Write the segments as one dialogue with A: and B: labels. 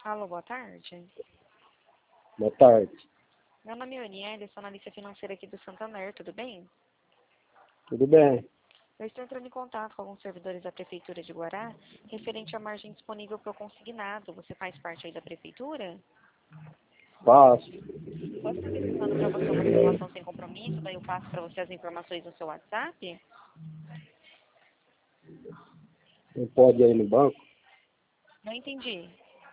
A: Alô, boa tarde.
B: Boa tarde.
A: Meu nome é Aniele, sou analista financeira aqui do Santander, tudo bem?
B: Tudo bem?
A: Eu estou entrando em contato com alguns servidores da Prefeitura de Guará, referente à margem disponível para o consignado. Você faz parte aí da Prefeitura?
B: Passo.
A: Posso estar direcionando para você uma simulação sem compromisso, daí eu passo para você as informações no seu WhatsApp?
B: Não pode ir no banco?
A: Não entendi.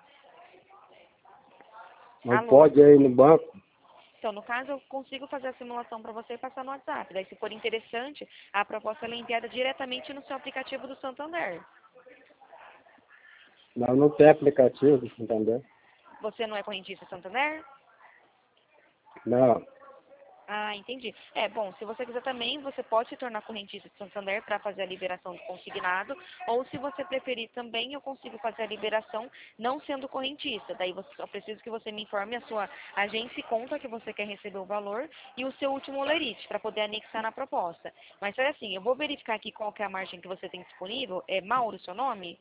B: Não
A: Alô?
B: pode ir no banco?
A: Então, no caso, eu consigo fazer a simulação para você e passar no WhatsApp. Daí, se for interessante, a proposta ela é enviada diretamente no seu aplicativo do Santander.
B: Não tem aplicativo, entendeu?
A: Você não é correntista Santander?
B: Não.
A: Ah, entendi. É, bom, se você quiser também, você pode se tornar correntista de Santander para fazer a liberação do consignado, ou se você preferir também, eu consigo fazer a liberação não sendo correntista. Daí você só preciso que você me informe a sua agência e conta que você quer receber o valor e o seu último olerite para poder anexar na proposta. Mas é assim, eu vou verificar aqui qual que é a margem que você tem disponível. É Mauro o seu nome?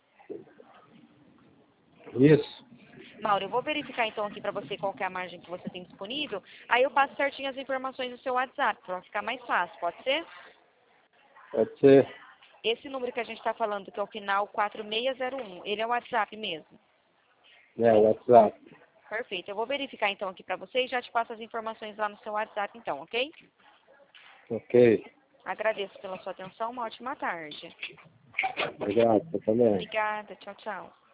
B: Isso.
A: Mauro, eu vou verificar então aqui para você qual que é a margem que você tem disponível, aí eu passo certinho as informações no seu WhatsApp, para ficar mais fácil, pode ser?
B: Pode ser.
A: Esse número que a gente está falando, que é o final 4601, ele é o WhatsApp mesmo?
B: É, WhatsApp.
A: Perfeito, eu vou verificar então aqui para você e já te passo as informações lá no seu WhatsApp então, ok?
B: Ok.
A: Agradeço pela sua atenção, uma ótima tarde.
B: Obrigado, você também.
A: Obrigada, tchau, tchau.